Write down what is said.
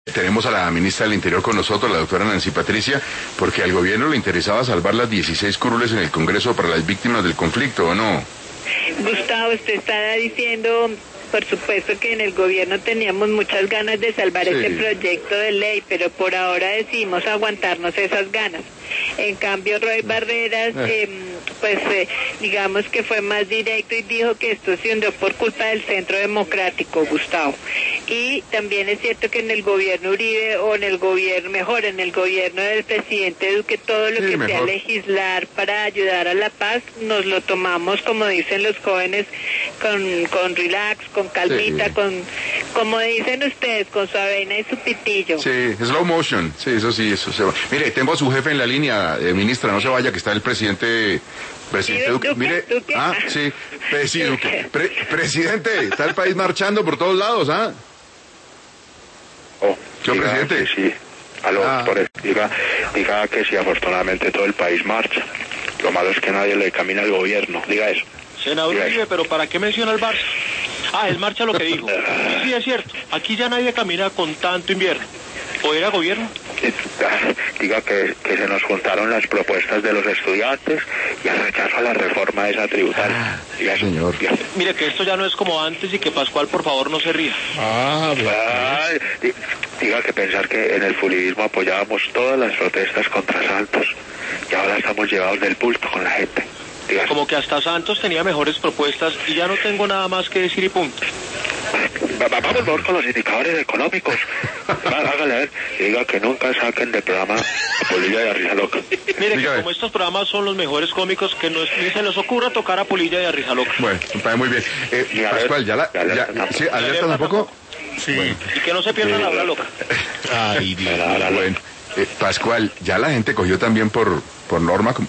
Tenemos a la ministra del Interior con nosotros, la doctora Nancy Patricia, porque al gobierno le interesaba salvar las 16 curules en el Congreso para las víctimas del conflicto, ¿o no? Gustavo, usted está diciendo, por supuesto que en el gobierno teníamos muchas ganas de salvar este proyecto de ley, pero por ahora decidimos aguantarnos esas ganas. En cambio, Roy Barreras, digamos que fue más directo y dijo que esto se hundió por culpa del Centro Democrático, Gustavo. Y también es cierto que en el gobierno Uribe, o en el gobierno del presidente Duque, todo lo que sea legislar para ayudar a la paz, nos lo tomamos, como dicen los jóvenes, con relax, con calmita, como dicen ustedes, con su avena y su pitillo. Sí, slow motion, sí, eso se va. Mire, tengo a su jefe en la línea, ministra, no se vaya, que está el presidente Duque. Mire, Duque. Sí, Duque. Presidente, está el país marchando por todos lados, ¿ah? ¿Qué, presidente? Sí. Diga que sí, afortunadamente todo el país marcha. Lo malo es que nadie le camina al gobierno, diga eso. Senador Uribe, pero ¿para qué menciona el Barça? Él marcha lo que dijo. Sí, es cierto. Aquí ya nadie camina con tanto invierno. ¿O era gobierno? Diga que se nos juntaron las propuestas de los estudiantes y el rechazo a la reforma esa tributaria. Diga eso, señor. Mire que esto ya no es como antes y que Pascual, por favor, no se ría. Diga que pensar que en el furibismo apoyábamos todas las protestas contra Santos y ahora estamos llevados del bulto con la gente. Como que hasta Santos tenía mejores propuestas y ya no tengo nada más que decir y punto. Vamos con los indicadores económicos. Hágale a ver, diga que nunca saquen de programa a Polilla y a Risa Loca. Mire que como estos programas son los mejores cómicos, que no se les ocurra tocar a Polilla y a Risa Loca. Bueno, me parece muy bien. Pascual, ¿sí? ¿Alerta tampoco? Sí. Bueno. Y que no se pierda la hora loca. Ay, Dios. Bueno, Pascual, ya la gente cogió también por norma